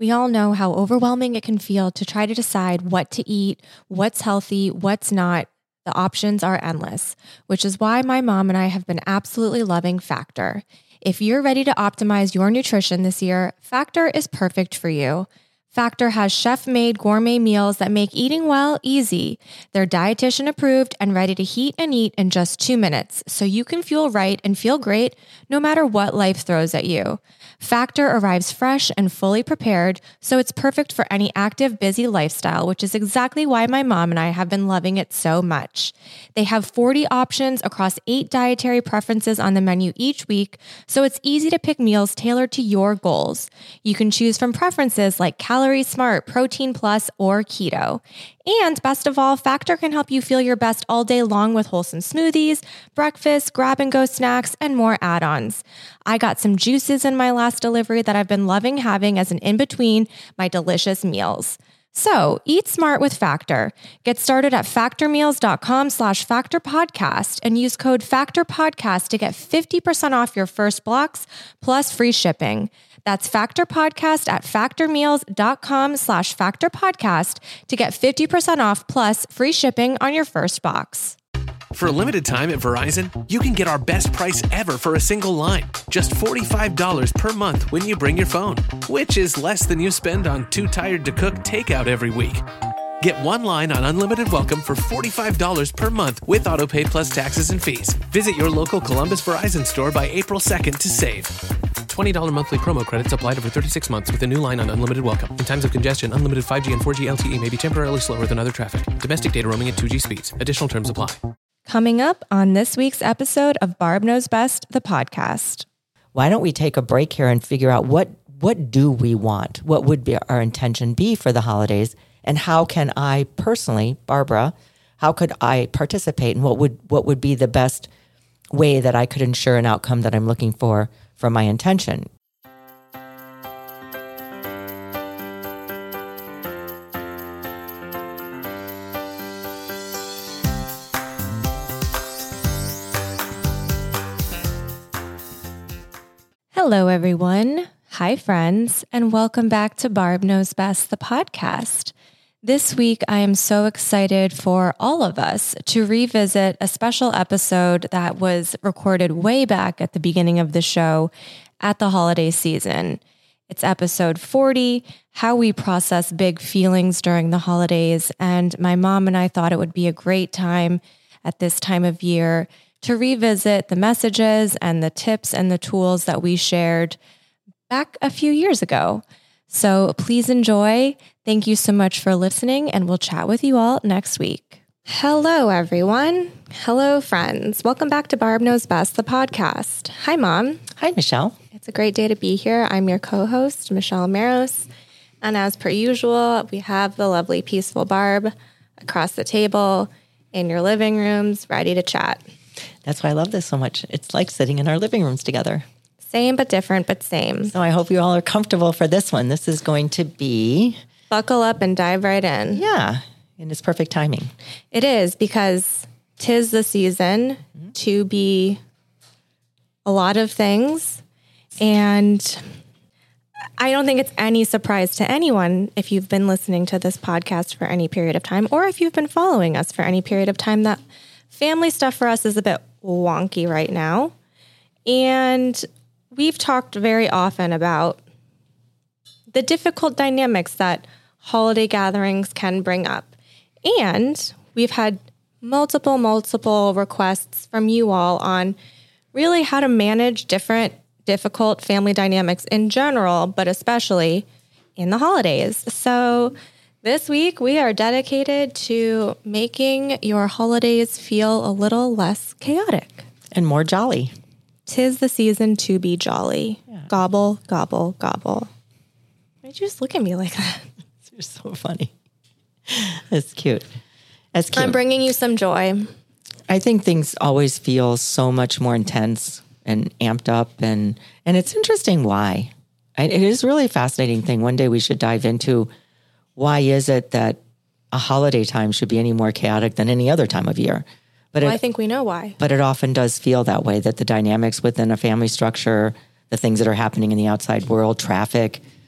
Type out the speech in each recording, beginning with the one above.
We all know how overwhelming it can feel to try to decide what to eat, what's healthy, what's not. The options are endless, which is why my mom and I have been absolutely loving Factor. If you're ready to optimize your nutrition this year, Factor is perfect for you. Factor has chef-made gourmet meals that make eating well easy. They're dietitian approved and ready to heat and eat in just 2 minutes, so you can fuel right and feel great no matter what life throws at you. Factor arrives fresh and fully prepared, so it's perfect for any active, busy lifestyle, which is exactly why my mom and I have been loving it so much. They have 40 options across 8 dietary preferences on the menu each week, so it's easy to pick meals tailored to your goals. You can choose from preferences like Calorie Smart, Protein Plus, or Keto. And best of all, Factor can help you feel your best all day long with wholesome smoothies, breakfast, grab-and-go snacks, and more add-ons. I got some juices in my last delivery that I've been loving having as an in-between my delicious meals. So eat smart with Factor. Get started at factormeals.com/factorpodcast and use code FACTORPODCAST to get 50% off your first box plus free shipping. That's Factor Podcast at factormeals.com/factorpodcast to get 50% off plus free shipping on your first box. For a limited time at Verizon, you can get our best price ever for a single line. Just $45 per month when you bring your phone, which is less than you spend on Too Tired to Cook takeout every week. Get one line on Unlimited Welcome for $45 per month with AutoPay plus taxes and fees. Visit your local Columbus Verizon store by April 2nd to save. $20 monthly promo credits applied over 36 months with a new line on Unlimited Welcome. In times of congestion, unlimited 5G and 4G LTE may be temporarily slower than other traffic. Domestic data roaming at 2G speeds. Additional terms apply. Coming up on this week's episode of Barb Knows Best, the podcast. Why don't we take a break here and figure out what do we want? What would be our intention be for the holidays? And how can I personally, Barbara, how could I participate? And what would be the best way that I could ensure an outcome that I'm looking for from my intention? Hello, everyone. Hi, friends, and welcome back to Barb Knows Best, the podcast. This week, I am so excited for all of us to revisit a special episode that was recorded way back at the beginning of the show at the holiday season. It's episode 40, How We Process Big Feelings During the Holidays, and my mom and I thought it would be a great time at this time of year to revisit the messages and the tips and the tools that we shared back a few years ago. So please enjoy. Thank you so much for listening, and we'll chat with you all next week. Hello, everyone. Hello, friends. Welcome back to Barb Knows Best, the podcast. Hi, Mom. Hi, Michelle. It's a great day to be here. I'm your co-host, Michelle Maros. And as per usual, we have the lovely, peaceful Barb across the table in your living rooms, ready to chat. That's why I love this so much. It's like sitting in our living rooms together. Same but different, but same. So I hope you all are comfortable for this one. This is going to be... Buckle up and dive right in. Yeah, and it's perfect timing. It is, because 'tis the season to be a lot of things. And I don't think it's any surprise to anyone if you've been listening to this podcast for any period of time, or if you've been following us for any period of time, that family stuff for us is a bit wonky right now. And we've talked very often about the difficult dynamics that holiday gatherings can bring up. And we've had multiple requests from you all on really how to manage different difficult family dynamics in general, but especially in the holidays. So this week we are dedicated to making your holidays feel a little less chaotic. And more jolly. 'Tis the season to be jolly. Yeah. Gobble, gobble, gobble. Why'd you just look at me like that? You're so funny. That's cute. That's cute. I'm bringing you some joy. I think things always feel so much more intense and amped up. And it's interesting why. It is really a fascinating thing. One day we should dive into why is it that a holiday time should be any more chaotic than any other time of year. But I think we know why. But it often does feel that way, that the dynamics within a family structure, the things that are happening in the outside world, traffic,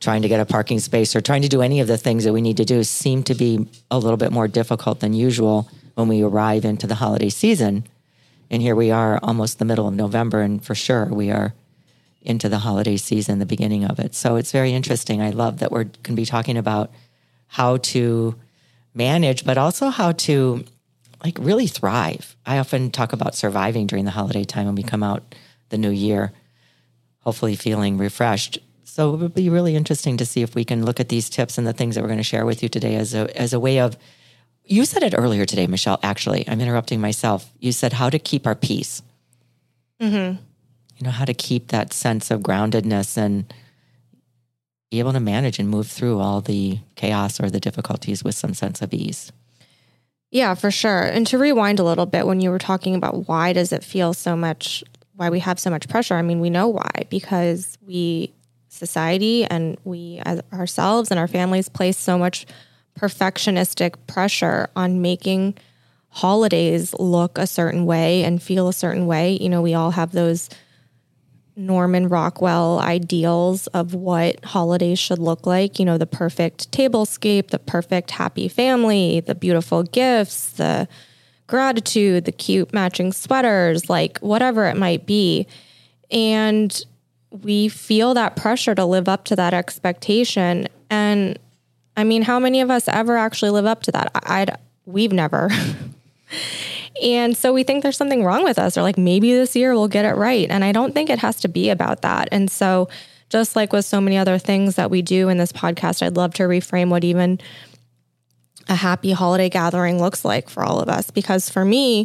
trying to get a parking space or trying to do any of the things that we need to do seem to be a little bit more difficult than usual when we arrive into the holiday season. And here we are almost the middle of November, and for sure we are into the holiday season, the beginning of it. So it's very interesting. I love that we're going to be talking about how to manage, but also how to like really thrive. I often talk about surviving during the holiday time when we come out the new year, hopefully feeling refreshed. So it would be really interesting to see if we can look at these tips and the things that we're going to share with you today as a way of, you said it earlier today, Michelle, actually, I'm interrupting myself. You said how to keep our peace. Mm-hmm. You know, how to keep that sense of groundedness and be able to manage and move through all the chaos or the difficulties with some sense of ease. Yeah, for sure. And to rewind a little bit, when you were talking about why does it feel so much, why we have so much pressure, I mean, we know why, because society and we as ourselves and our families place so much perfectionistic pressure on making holidays look a certain way and feel a certain way. You know, we all have those Norman Rockwell ideals of what holidays should look like, you know, the perfect tablescape, the perfect happy family, the beautiful gifts, the gratitude, the cute matching sweaters, like whatever it might be. And we feel that pressure to live up to that expectation. And I mean, how many of us ever actually live up to that? We've never. And so we think there's something wrong with us, or like maybe this year we'll get it right. And I don't think it has to be about that. And so just like with so many other things that we do in this podcast, I'd love to reframe what even a happy holiday gathering looks like for all of us. Because for me,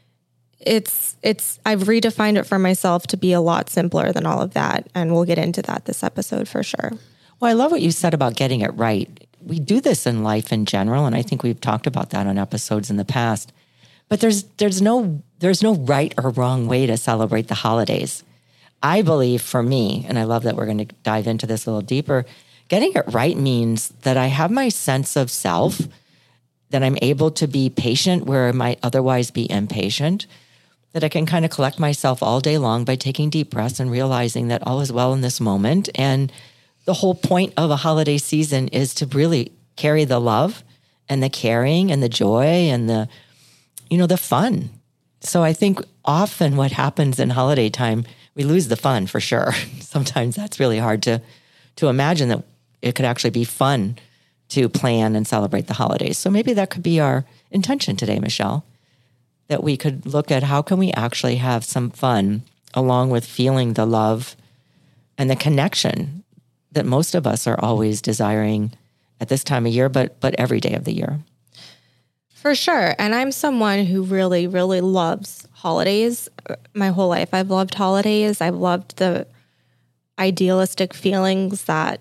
I've redefined it for myself to be a lot simpler than all of that. And we'll get into that this episode for sure. Well, I love what you said about getting it right. We do this in life in general, and I think we've talked about that on episodes in the past. But there's no right or wrong way to celebrate the holidays. I believe for me, and I love that we're going to dive into this a little deeper, getting it right means that I have my sense of self, that I'm able to be patient where I might otherwise be impatient, that I can kind of collect myself all day long by taking deep breaths and realizing that all is well in this moment. And the whole point of a holiday season is to really carry the love and the caring and the joy and the fun. So I think often what happens in holiday time, we lose the fun for sure. Sometimes that's really hard to imagine that it could actually be fun to plan and celebrate the holidays. So maybe that could be our intention today, Michelle, that we could look at how can we actually have some fun along with feeling the love and the connection that most of us are always desiring at this time of year, but every day of the year. For sure. And I'm someone who really, really loves holidays. My whole life, I've loved holidays. I've loved the idealistic feelings that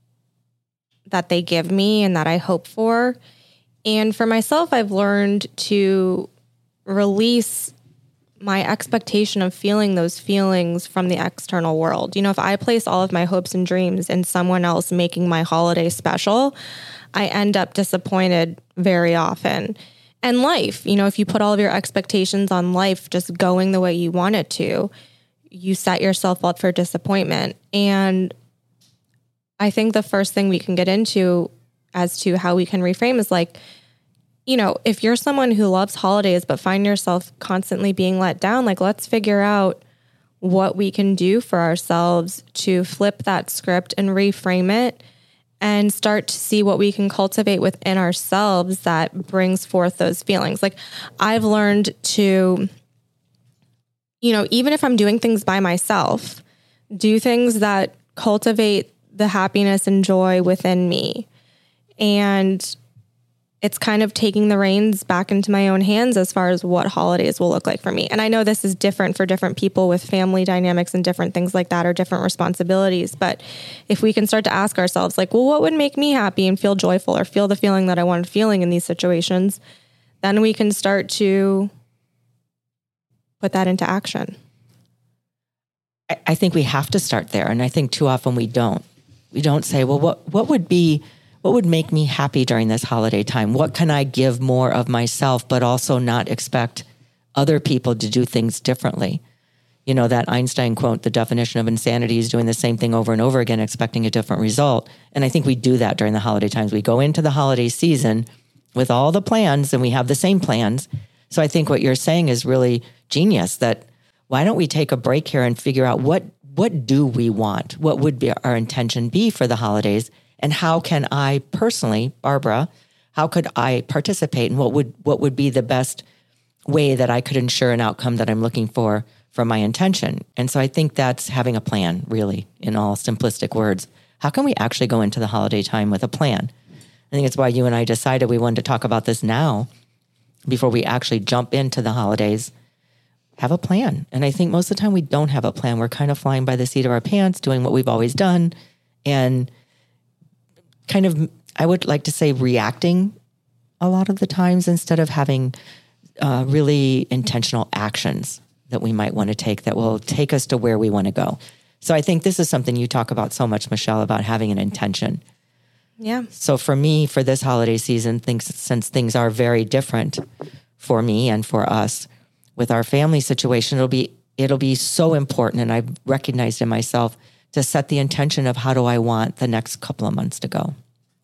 they give me and that I hope for. And for myself, I've learned to release my expectation of feeling those feelings from the external world. You know, if I place all of my hopes and dreams in someone else making my holiday special, I end up disappointed very often. And life, you know, if you put all of your expectations on life just going the way you want it to, you set yourself up for disappointment. And I think the first thing we can get into as to how we can reframe is like, you know, if you're someone who loves holidays but find yourself constantly being let down, like let's figure out what we can do for ourselves to flip that script and reframe it and start to see what we can cultivate within ourselves that brings forth those feelings. Like I've learned to, you know, even if I'm doing things by myself, do things that cultivate the happiness and joy within me. And it's kind of taking the reins back into my own hands as far as what holidays will look like for me. And I know this is different for different people with family dynamics and different things like that or different responsibilities. But if we can start to ask ourselves like, well, what would make me happy and feel joyful or feel the feeling that I want feeling in these situations, then we can start to put that into action. I think we have to start there. And I think too often we don't. We don't say, well, what would make me happy during this holiday time? What can I give more of myself, but also not expect other people to do things differently? You know, that Einstein quote, the definition of insanity is doing the same thing over and over again, expecting a different result. And I think we do that during the holiday times. We go into the holiday season with all the plans and we have the same plans. So I think what you're saying is really genius, that why don't we take a break here and figure out what do we want? What would be our intention be for the holidays? And how can I personally, Barbara, how could I participate, and what would be the best way that I could ensure an outcome that I'm looking for my intention? And so I think that's having a plan, really, in all simplistic words. How can we actually go into the holiday time with a plan? I think it's why you and I decided we wanted to talk about this now before we actually jump into the holidays. Have a plan. And I think most of the time we don't have a plan. We're kind of flying by the seat of our pants, doing what we've always done, and kind of, I would like to say, reacting a lot of the times instead of having really intentional actions that we might want to take that will take us to where we want to go. So I think this is something you talk about so much, Michelle, about having an intention. Yeah. So for me, for this holiday season, since things are very different for me and for us with our family situation, it'll be so important. And I've recognized in myself to set the intention of how do I want the next couple of months to go.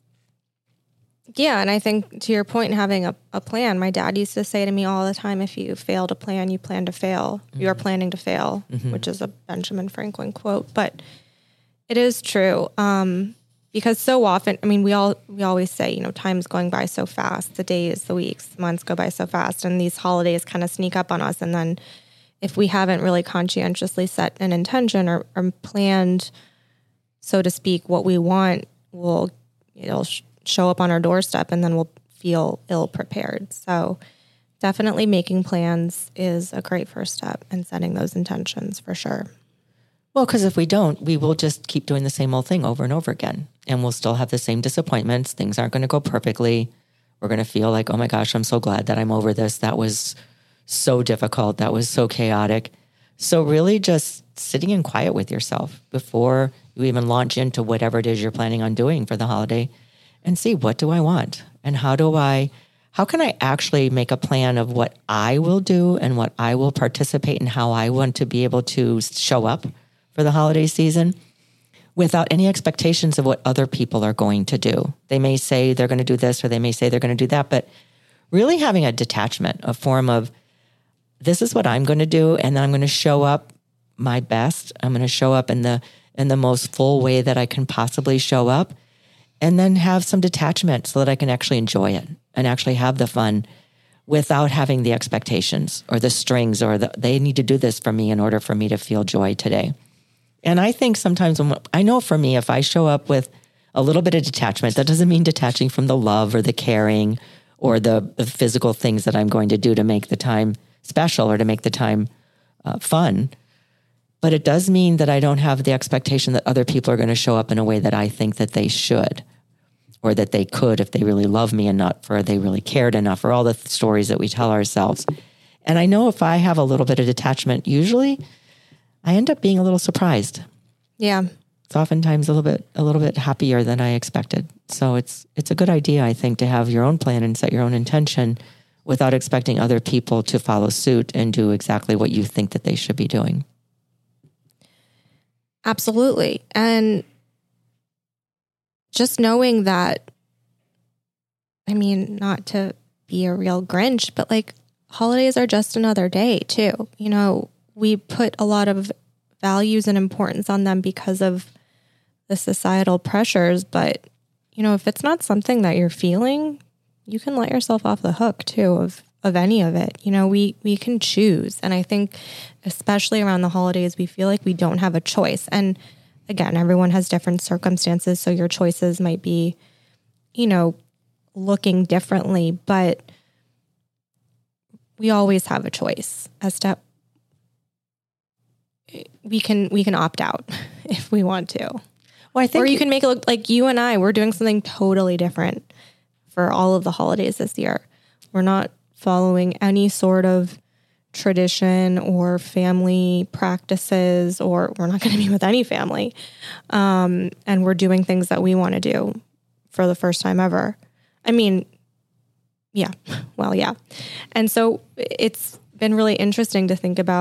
Yeah. And I think to your point, having a plan, my dad used to say to me all the time, if you fail to plan, you plan to fail. Mm-hmm. You are planning to fail, which is a Benjamin Franklin quote, but it is true. Because so often, I mean, we always say, you know, time's going by so fast, the days, the weeks, the months go by so fast, and these holidays kind of sneak up on us. And then if we haven't really conscientiously set an intention or planned, so to speak, what we want, it'll show up on our doorstep, and then we'll feel ill prepared. So definitely making plans is a great first step in setting those intentions for sure. Well, because if we don't, we will just keep doing the same old thing over and over again. And we'll still have the same disappointments. Things aren't going to go perfectly. We're going to feel like, oh my gosh, I'm so glad that I'm over this. That was so difficult. That was so chaotic. So really just sitting in quiet with yourself before you even launch into whatever it is you're planning on doing for the holiday, and see, what do I want? And how can I actually make a plan of what I will do and what I will participate in, how I want to be able to show up for the holiday season without any expectations of what other people are going to do. They may say they're going to do this, or they may say they're going to do that, but really having a detachment, a form of, this is what I'm going to do, and then I'm going to show up my best. I'm going to show up in the most full way that I can possibly show up, and then have some detachment so that I can actually enjoy it and actually have the fun without having the expectations or the strings or they need to do this for me in order for me to feel joy today. And I think sometimes I know for me, if I show up with a little bit of detachment, that doesn't mean detaching from the love or the caring or the physical things that I'm going to do to make the time special or to make the time fun. But it does mean that I don't have the expectation that other people are going to show up in a way that I think that they should, or that they could if they really love me enough, or they really cared enough, or all the stories that we tell ourselves. And I know if I have a little bit of detachment, usually I end up being a little surprised. Yeah. It's oftentimes a little bit happier than I expected. So it's a good idea, I think, to have your own plan and set your own intention without expecting other people to follow suit and do exactly what you think that they should be doing. Absolutely. And just knowing that, I mean, not to be a real Grinch, but like holidays are just another day too. You know, we put a lot of values and importance on them because of the societal pressures. But, you know, if it's not something that you're feeling, you can let yourself off the hook too of any of it. You know, we can choose. And I think especially around the holidays, we feel like we don't have a choice. And again, everyone has different circumstances. So your choices might be, you know, looking differently, but we always have a choice as to we can opt out if we want to. Well, I think, or you can make it look like you and I, we're doing something totally different for all of the holidays this year. We're not following any sort of tradition or family practices, or we're not going to be with any family. And we're doing things that we want to do for the first time ever. I mean, yeah. Well, yeah. And so it's been really interesting to think about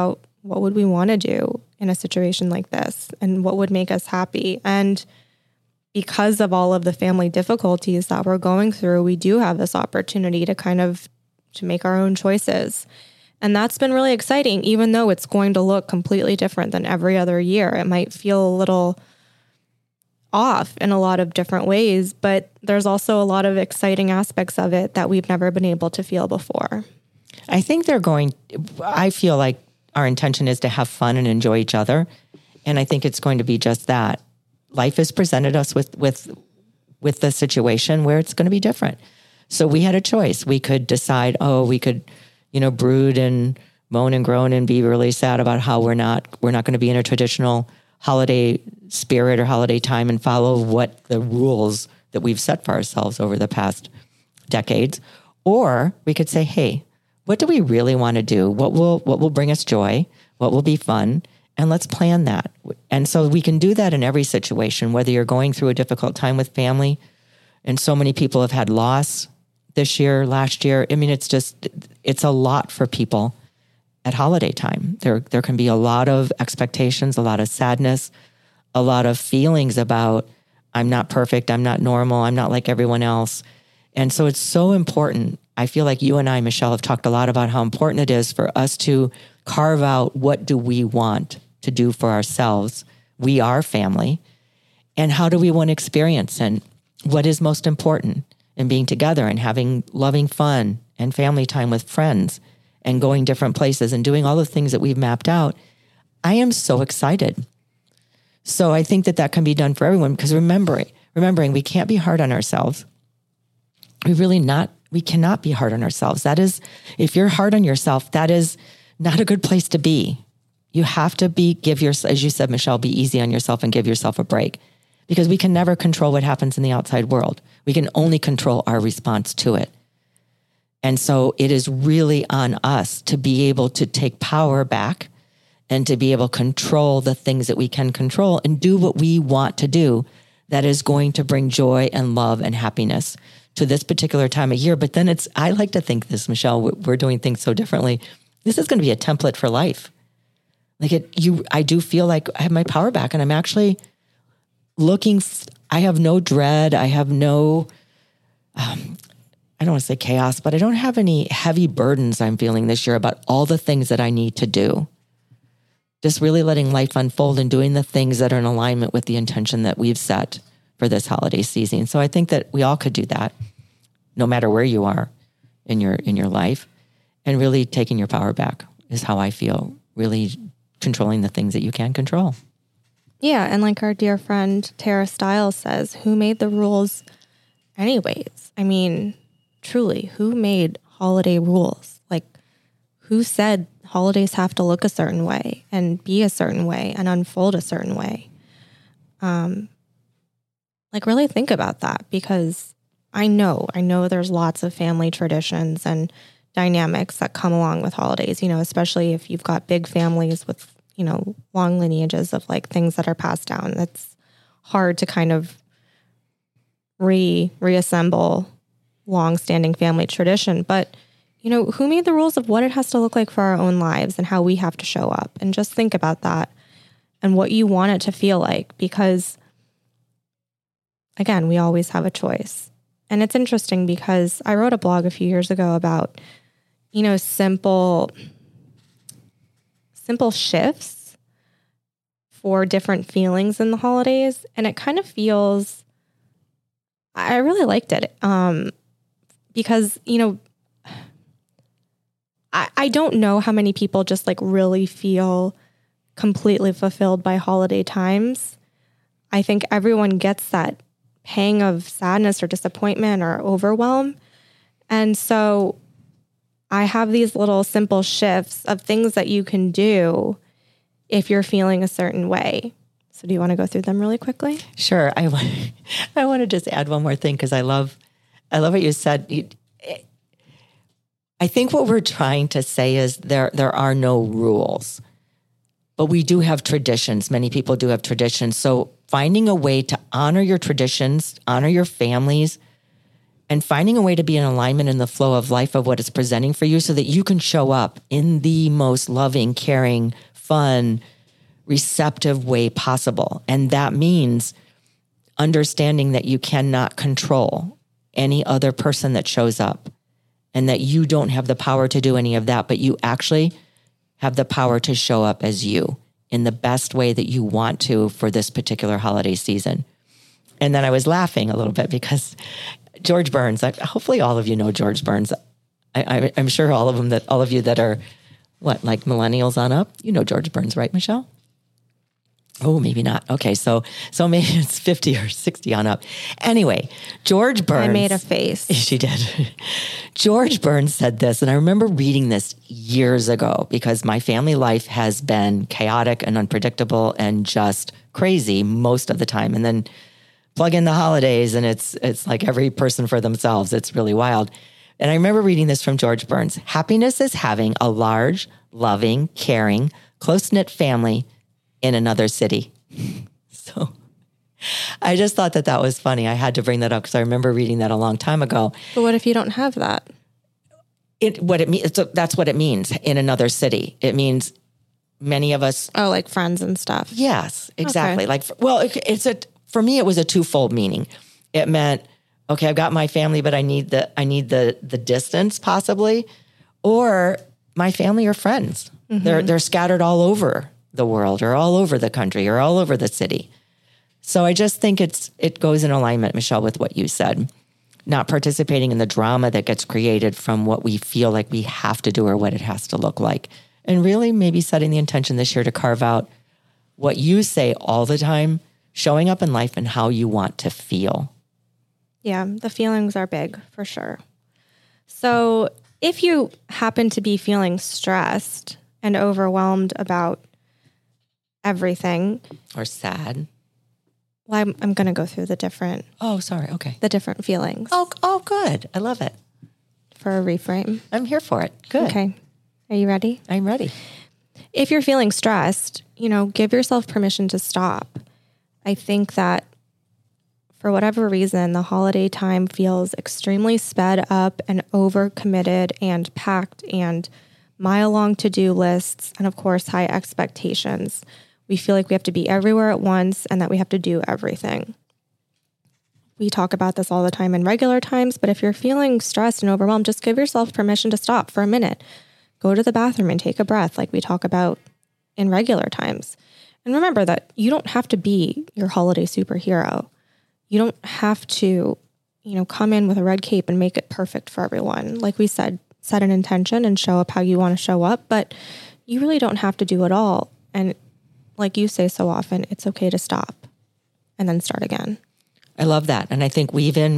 what would we want to do in a situation like this? And what would make us happy? And because of all of the family difficulties that we're going through, we do have this opportunity to make our own choices. And that's been really exciting, even though it's going to look completely different than every other year. It might feel a little off in a lot of different ways, but there's also a lot of exciting aspects of it that we've never been able to feel before. I think I feel like our intention is to have fun and enjoy each other. And I think it's going to be just that. Life has presented us with the situation where it's going to be different. So we had a choice. We could decide, we could, brood and moan and groan and be really sad about how we're not going to be in a traditional holiday spirit or holiday time and follow what the rules that we've set for ourselves over the past decades. Or we could say, hey, what do we really want to do? What will bring us joy? What will be fun? And let's plan that. And so we can do that in every situation, whether you're going through a difficult time with family, and so many people have had loss this year, last year. I mean, it's a lot for people at holiday time. There can be a lot of expectations, a lot of sadness, a lot of feelings about, I'm not perfect, I'm not normal, I'm not like everyone else. And so it's so important. I feel like you and I, Michelle, have talked a lot about how important it is for us to carve out what do we want to do for ourselves. We are family. And how do we want to experience and what is most important in being together and having loving fun and family time with friends and going different places and doing all the things that we've mapped out. I am so excited. So I think that can be done for everyone, because remembering we can't be hard on ourselves. We cannot be hard on ourselves. That is, if you're hard on yourself, that is not a good place to be. You have to as you said, Michelle, be easy on yourself and give yourself a break, because we can never control what happens in the outside world. We can only control our response to it. And so it is really on us to be able to take power back and to be able to control the things that we can control and do what we want to do that is going to bring joy and love and happiness to this particular time of year. But then I like to think this, Michelle, we're doing things so differently. This is going to be a template for life. I do feel like I have my power back, and I'm actually I have no dread. I have no, I don't want to say chaos, but I don't have any heavy burdens I'm feeling this year about all the things that I need to do. Just really letting life unfold and doing the things that are in alignment with the intention that we've set for this holiday season. So I think that we all could do that, no matter where you are in your life, and really taking your power back is how I feel, really controlling the things that you can control. Yeah, and like our dear friend Tara Stiles says, who made the rules anyways? I mean, truly, who made holiday rules? Like, who said holidays have to look a certain way and be a certain way and unfold a certain way? Really think about that, because I know there's lots of family traditions and dynamics that come along with holidays, especially if you've got big families with, long lineages of things that are passed down. That's hard to kind of reassemble long-standing family tradition. But, who made the rules of what it has to look like for our own lives and how we have to show up? And just think about that and what you want it to feel like, because, again, we always have a choice. And it's interesting because I wrote a blog a few years ago about, simple shifts for different feelings in the holidays. And it kind of feels, I really liked it because, I don't know how many people just really feel completely fulfilled by holiday times. I think everyone gets that pang of sadness or disappointment or overwhelm. And so I have these little simple shifts of things that you can do if you're feeling a certain way. So do you want to go through them really quickly? Sure. I want to just add one more thing, because I love what you said. I think what we're trying to say is there are no rules, but we do have traditions. Many people do have traditions. So finding a way to honor your traditions, honor your families, and finding a way to be in alignment in the flow of life of what it's presenting for you so that you can show up in the most loving, caring, fun, receptive way possible. And that means understanding that you cannot control any other person that shows up and that you don't have the power to do any of that, but you actually have the power to show up as you in the best way that you want to for this particular holiday season. And then I was laughing a little bit because George Burns, hopefully all of you know George Burns. I'm sure all of you that are like millennials on up, you know George Burns, right, Michelle? Oh, maybe not. Okay, so maybe it's 50 or 60 on up. Anyway, George Burns. I made a face. She did. George Burns said this, and I remember reading this years ago because my family life has been chaotic and unpredictable and just crazy most of the time. And then plug in the holidays and it's like every person for themselves. It's really wild. And I remember reading this from George Burns. Happiness is having a large, loving, caring, close-knit family in another city. So I just thought that was funny. I had to bring that up because I remember reading that a long time ago. But what if you don't have that? That's what it means in another city. It means many of us. Oh, like friends and stuff. Yes, exactly. Okay. For me, it was a twofold meaning. It meant, okay, I've got my family, but I need the distance possibly, or my family or friends. Mm-hmm. They're scattered all over the world or all over the country or all over the city. So I just think it goes in alignment, Michelle, with what you said. Not participating in the drama that gets created from what we feel like we have to do or what it has to look like. And really maybe setting the intention this year to carve out what you say all the time, showing up in life and how you want to feel. Yeah, the feelings are big for sure. So if you happen to be feeling stressed and overwhelmed about everything. Or sad. Well, I'm going to go through the different. Oh, sorry. Okay. The different feelings. Oh, good. I love it. For a reframe. I'm here for it. Good. Okay. Are you ready? I'm ready. If you're feeling stressed, give yourself permission to stop. I think that for whatever reason, the holiday time feels extremely sped up and overcommitted and packed and mile-long to-do lists and, of course, high expectations. We feel like we have to be everywhere at once and that we have to do everything. We talk about this all the time in regular times, but if you're feeling stressed and overwhelmed, just give yourself permission to stop for a minute. Go to the bathroom and take a breath like we talk about in regular times. And remember that you don't have to be your holiday superhero. You don't have to, come in with a red cape and make it perfect for everyone. Like we said, set an intention and show up how you want to show up, but you really don't have to do it all. And like you say so often, it's okay to stop and then start again. I love that. And I think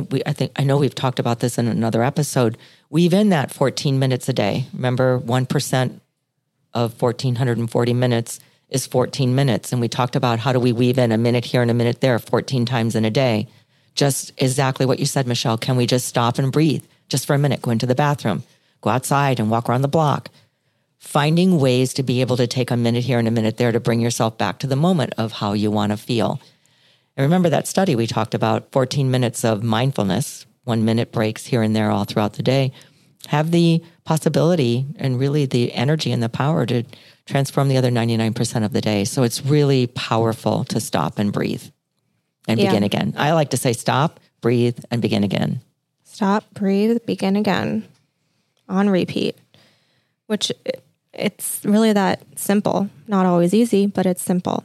I know we've talked about this in another episode. Weave in that 14 minutes a day. Remember, 1% of 1,440 minutes is 14 minutes. And we talked about how do we weave in a minute here and a minute there 14 times in a day. Just exactly what you said, Michelle. Can we just stop and breathe just for a minute? Go into the bathroom, go outside and walk around the block. Finding ways to be able to take a minute here and a minute there to bring yourself back to the moment of how you want to feel. And remember that study we talked about, 14 minutes of mindfulness, 1 minute breaks here and there all throughout the day, have the possibility and really the energy and the power to transform the other 99% of the day. So it's really powerful to stop and breathe and begin again. I like to say stop, breathe, and begin again. Stop, breathe, begin again on repeat, which it's really that simple. Not always easy, but it's simple.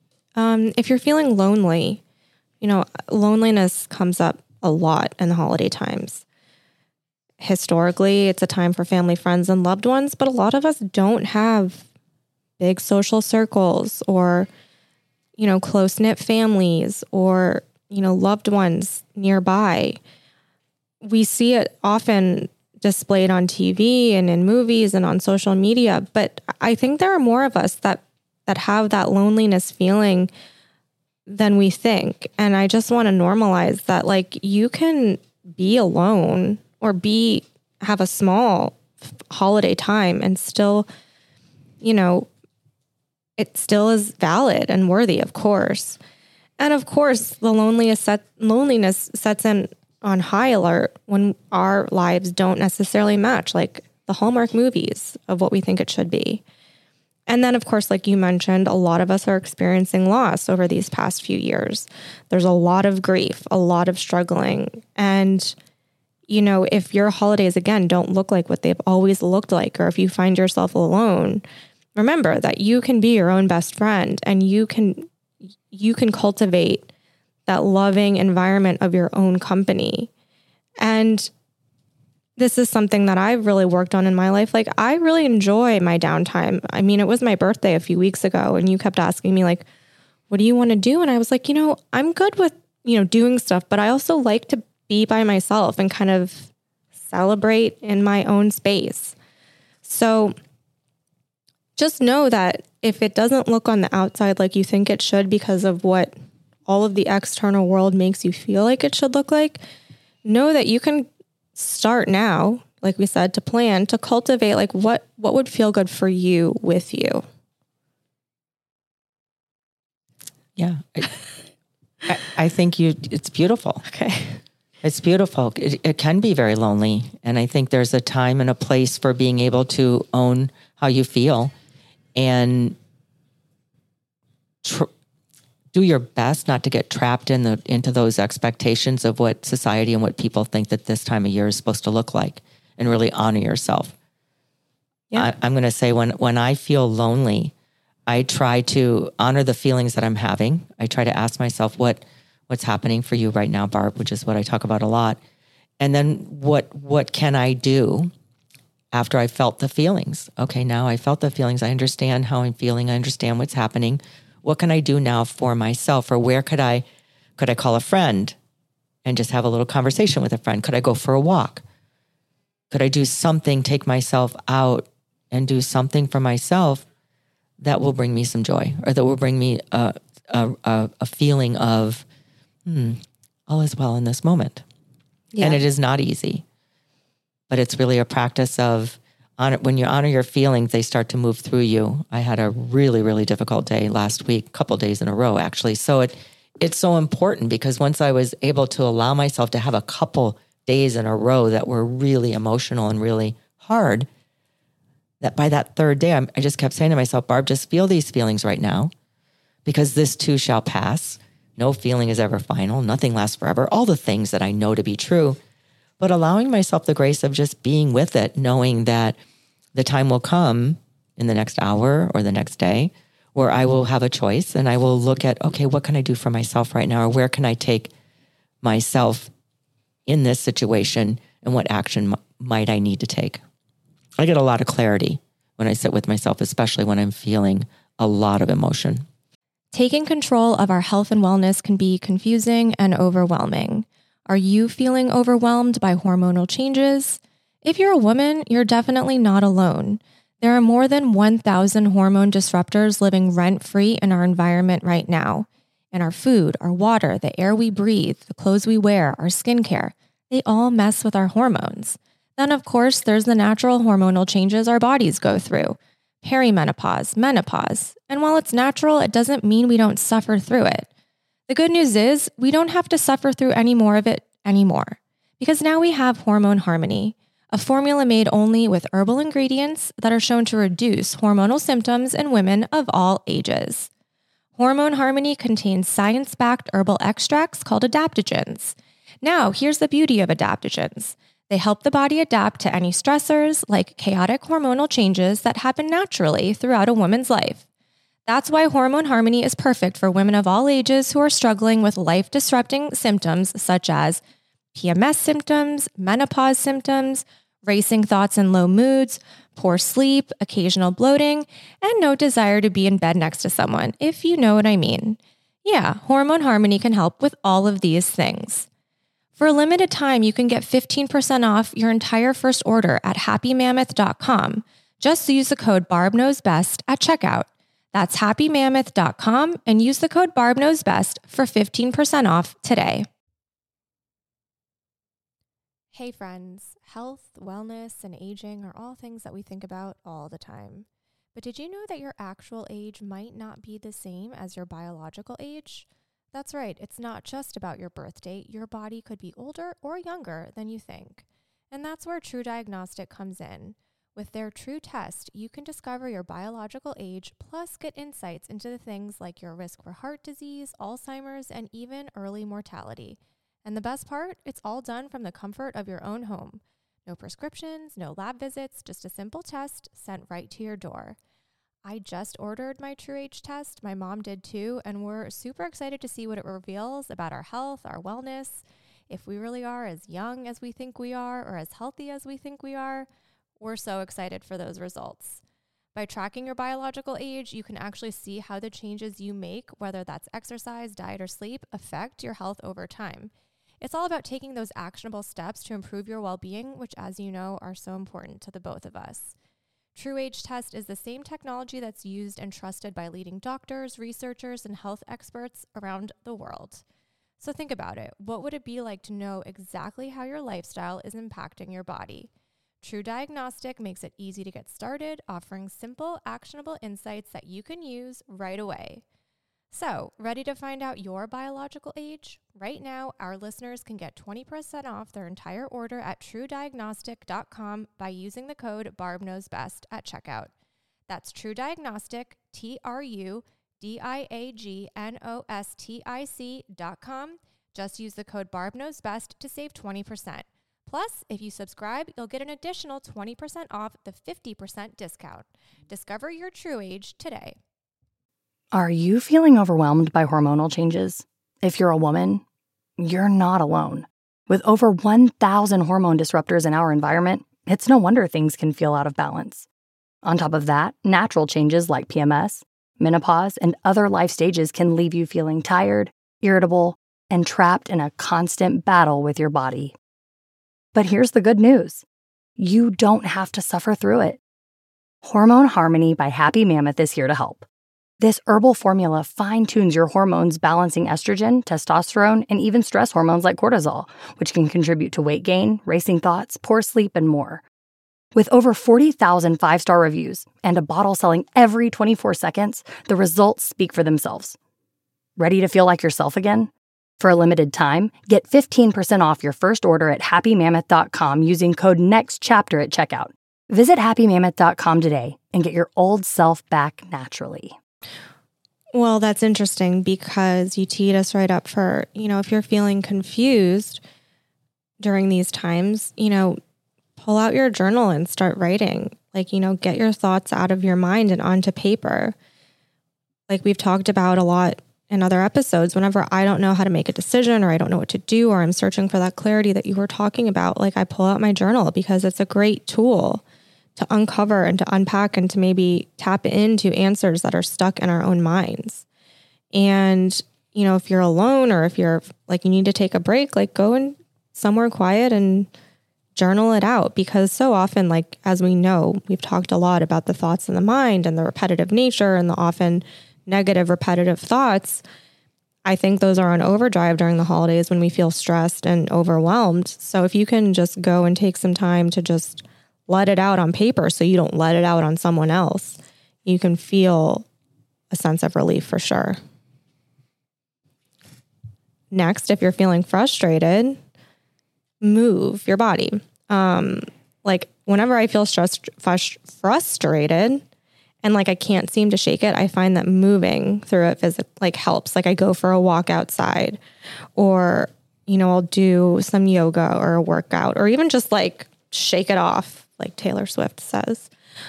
If you're feeling lonely, loneliness comes up a lot in the holiday times. Historically, it's a time for family, friends, and loved ones, but a lot of us don't have big social circles or, close-knit families or, loved ones nearby. We see it often displayed on TV and in movies and on social media, but I think there are more of us that have that loneliness feeling than we think. And I just want to normalize that, you can be alone or have a small holiday time and still, it still is valid and worthy, of course. And of course, the loneliness sets in on high alert when our lives don't necessarily match, like the Hallmark movies of what we think it should be. And then, of course, like you mentioned, a lot of us are experiencing loss over these past few years. There's a lot of grief, a lot of struggling. And, you know, if your holidays, again, don't look like what they've always looked like, or if you find yourself alone, remember that you can be your own best friend, and you can cultivate that loving environment of your own company. And this is something that I've really worked on in my life. Like, I really enjoy my downtime. I mean, it was my birthday a few weeks ago, and you kept asking me, like, what do you want to do? And I was like, you know, I'm good with, you know, doing stuff, but I also like to be by myself and kind of celebrate in my own space. So just know that if it doesn't look on the outside like you think it should because of what all of the external world makes you feel like it should look like, know that you can start now, like we said, to plan, to cultivate like what would feel good for you with you. Yeah. I think it's beautiful. Okay. It's beautiful. It can be very lonely. And I think there's a time and a place for being able to own how you feel and do your best not to get trapped into those expectations of what society and what people think that this time of year is supposed to look like, and really honor yourself. Yeah. I'm going to say when I feel lonely, I try to honor the feelings that I'm having. I try to ask myself what's happening for you right now, Barb, which is what I talk about a lot. And then what can I do after I felt the feelings? Okay, now I felt the feelings. I understand how I'm feeling. I understand what's happening. What can I do now for myself? Or where could I call a friend and just have a little conversation with a friend? Could I go for a walk? Could I do something, take myself out and do something for myself that will bring me some joy, or that will bring me a feeling of, all is well in this moment. Yeah. And it is not easy, but it's really a practice of when you honor your feelings, they start to move through you. I had a really, really difficult day last week, a couple days in a row, actually. So it's so important, because once I was able to allow myself to have a couple days in a row that were really emotional and really hard, that by that third day, I just kept saying to myself, Barb, just feel these feelings right now, because this too shall pass. No feeling is ever final. Nothing lasts forever. All the things that I know to be true, but allowing myself the grace of just being with it, knowing that the time will come in the next hour or the next day where I will have a choice, and I will look at, okay, what can I do for myself right now? Or where can I take myself in this situation, and what action might I need to take? I get a lot of clarity when I sit with myself, especially when I'm feeling a lot of emotion. Taking control of our health and wellness can be confusing and overwhelming. Are you feeling overwhelmed by hormonal changes? If you're a woman, you're definitely not alone. There are more than 1,000 hormone disruptors living rent-free in our environment right now. And our food, our water, the air we breathe, the clothes we wear, our skincare, they all mess with our hormones. Then, of course, there's the natural hormonal changes our bodies go through. Perimenopause, menopause. And while it's natural, it doesn't mean we don't suffer through it. The good news is we don't have to suffer through any more of it anymore, because now we have Hormone Harmony, a formula made only with herbal ingredients that are shown to reduce hormonal symptoms in women of all ages. Hormone Harmony contains science-backed herbal extracts called adaptogens. Now, here's the beauty of adaptogens. They help the body adapt to any stressors, like chaotic hormonal changes that happen naturally throughout a woman's life. That's why Hormone Harmony is perfect for women of all ages who are struggling with life-disrupting symptoms such as PMS symptoms, menopause symptoms, racing thoughts and low moods, poor sleep, occasional bloating, and no desire to be in bed next to someone, if you know what I mean. Yeah, Hormone Harmony can help with all of these things. For a limited time, you can get 15% off your entire first order at happymammoth.com. Just use the code BarbKnowsBest at checkout. That's happymammoth.com and use the code BarbKnowsBest for 15% off today. Hey friends, health, wellness, and aging are all things that we think about all the time. But did you know that your actual age might not be the same as your biological age? That's right, it's not just about your birth date. Your body could be older or younger than you think. And that's where True Diagnostic comes in. With their True Test, you can discover your biological age, plus get insights into the things like your risk for heart disease, Alzheimer's, and even early mortality. And the best part, it's all done from the comfort of your own home. No prescriptions, no lab visits, just a simple test sent right to your door. I just ordered my True Age test. My mom did too, and we're super excited to see what it reveals about our health, our wellness, if we really are as young as we think we are or as healthy as we think we are. We're so excited for those results. By tracking your biological age, you can actually see how the changes you make, whether that's exercise, diet, or sleep, affect your health over time. It's all about taking those actionable steps to improve your well-being, which, as you know, are so important to the both of us. True Age Test is the same technology that's used and trusted by leading doctors, researchers, and health experts around the world. So think about it. What would it be like to know exactly how your lifestyle is impacting your body? True Diagnostic makes it easy to get started, offering simple, actionable insights that you can use right away. So, ready to find out your biological age? Right now, our listeners can get 20% off their entire order at TrueDiagnostic.com by using the code BarbKnowsBest at checkout. That's True Diagnostic, TrueDiagnostic.com. Just use the code BarbKnowsBest to save 20%. Plus, if you subscribe, you'll get an additional 20% off the 50% discount. Discover your true age today. Are you feeling overwhelmed by hormonal changes? If you're a woman, you're not alone. With over 1,000 hormone disruptors in our environment, it's no wonder things can feel out of balance. On top of that, natural changes like PMS, menopause, and other life stages can leave you feeling tired, irritable, and trapped in a constant battle with your body. But here's the good news. You don't have to suffer through it. Hormone Harmony by Happy Mammoth is here to help. This herbal formula fine-tunes your hormones, balancing estrogen, testosterone, and even stress hormones like cortisol, which can contribute to weight gain, racing thoughts, poor sleep, and more. With over 40,000 five-star reviews and a bottle selling every 24 seconds, the results speak for themselves. Ready to feel like yourself again? For a limited time, get 15% off your first order at happymammoth.com using code NEXTCHAPTER at checkout. Visit happymammoth.com today and get your old self back naturally. Well, that's interesting because you teed us right up for, if you're feeling confused during these times, pull out your journal and start writing. Get your thoughts out of your mind and onto paper. Like we've talked about a lot in other episodes, whenever I don't know how to make a decision or I don't know what to do or I'm searching for that clarity that you were talking about, I pull out my journal because it's a great tool to uncover and to unpack and to maybe tap into answers that are stuck in our own minds. And, if you're alone or if you're you need to take a break, go in somewhere quiet and journal it out, because so often, as we know, we've talked a lot about the thoughts in the mind and the repetitive nature and the often negative repetitive thoughts. I think those are on overdrive during the holidays when we feel stressed and overwhelmed. So if you can just go and take some time to just let it out on paper so you don't let it out on someone else, you can feel a sense of relief for sure. Next, if you're feeling frustrated, move your body. Whenever I feel frustrated and I can't seem to shake it, I find that moving through it helps. I go for a walk outside, or, I'll do some yoga or a workout, or even just shake it off, like Taylor Swift says.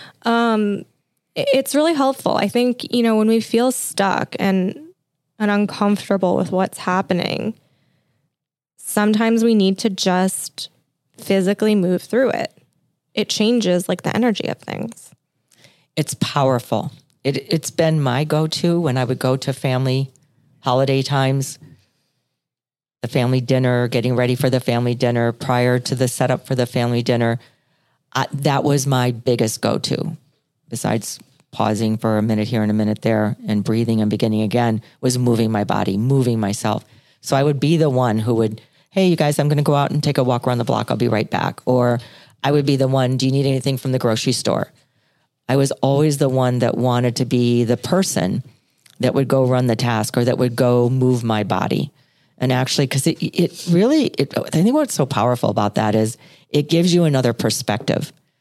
It's really helpful. I think, when we feel stuck and uncomfortable with what's happening, sometimes we need to just physically move through it. It changes the energy of things. It's powerful. It's been my go-to when I would go to family holiday times, the family dinner, getting ready for the family dinner, prior to the setup for the family dinner. That was my biggest go-to, besides pausing for a minute here and a minute there and breathing and beginning again, was moving my body, moving myself. So I would be the one who would, hey, you guys, I'm going to go out and take a walk around the block. I'll be right back. Or I would be the one, do you need anything from the grocery store? I was always the one that wanted to be the person that would go run the task or that would go move my body. And actually, because I think what's so powerful about that is it gives you another perspective.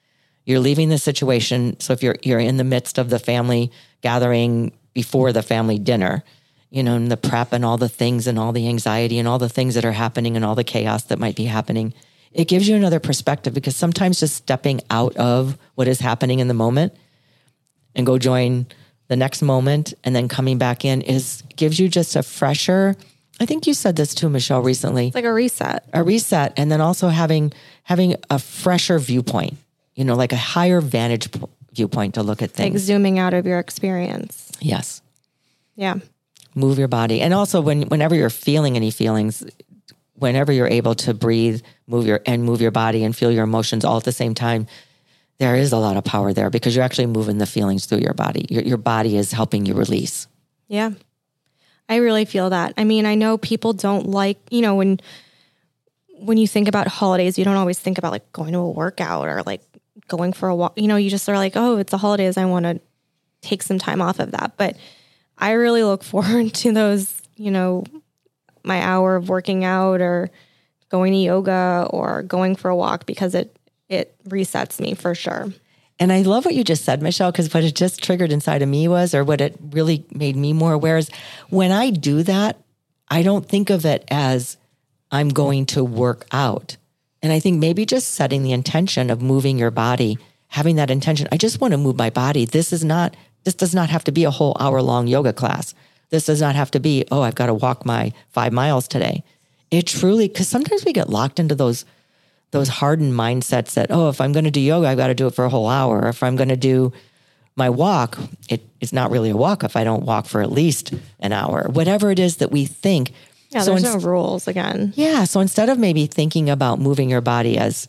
You're leaving the situation. So if you're in the midst of the family gathering before the family dinner, and the prep and all the things and all the anxiety and all the things that are happening and all the chaos that might be happening, it gives you another perspective, because sometimes just stepping out of what is happening in the moment and go join the next moment and then coming back in gives you just a fresher, I think you said this too, Michelle, recently. It's like a reset. A reset. And then also having a fresher viewpoint, like a higher vantage viewpoint to look at things. Like zooming out of your experience. Yes. Yeah. Move your body. And also whenever you're feeling any feelings, whenever you're able to breathe, move your body and feel your emotions all at the same time, there is a lot of power there, because you're actually moving the feelings through your body. Your body is helping you release. Yeah. I really feel that. I mean, I know people don't like, when you think about holidays, you don't always think about like going to a workout or like going for a walk. You just are like, oh, it's the holidays, I want to take some time off of that. But I really look forward to those, my hour of working out or going to yoga or going for a walk, because it resets me for sure. And I love what you just said, Michelle, because what it just triggered inside of me or what it really made me more aware is, when I do that, I don't think of it as I'm going to work out. And I think maybe just setting the intention of moving your body, having that intention, I just want to move my body. This does not have to be a whole hour-long yoga class. This does not have to be, I've got to walk my 5 miles today. It truly, because sometimes we get locked into those hardened mindsets that, if I'm going to do yoga, I've got to do it for a whole hour. If I'm going to do my walk, it's not really a walk if I don't walk for at least an hour. Whatever it is that we think. Yeah, there's no rules again. Yeah, so instead of maybe thinking about moving your body as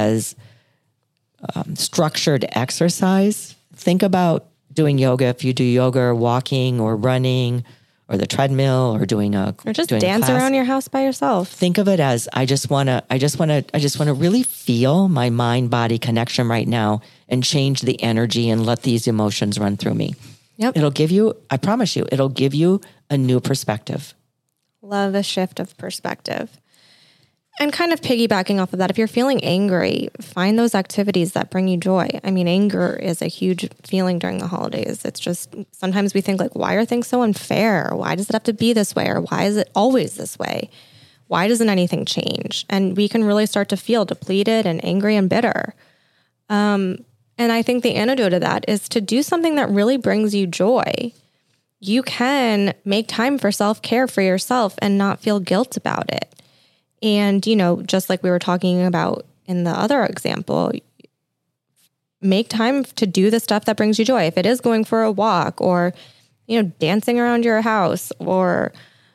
structured exercise, think about doing yoga. If you do yoga or walking or running or the treadmill or doing dance around your house by yourself. Think of it as I just want to really feel my mind body connection right now and change the energy and let these emotions run through me. Yep. I promise you, it'll give you a new perspective. Love a shift of perspective. And kind of piggybacking off of that, if you're feeling angry, find those activities that bring you joy. I mean, anger is a huge feeling during the holidays. It's just, sometimes we think like, why are things so unfair? Why does it have to be this way? Or why is it always this way? Why doesn't anything change? And we can really start to feel depleted and angry and bitter. And I think the antidote to that is to do something that really brings you joy. You can make time for self-care for yourself and not feel guilt about it. And, just like we were talking about in the other example, make time to do the stuff that brings you joy. If it is going for a walk or, dancing around your house or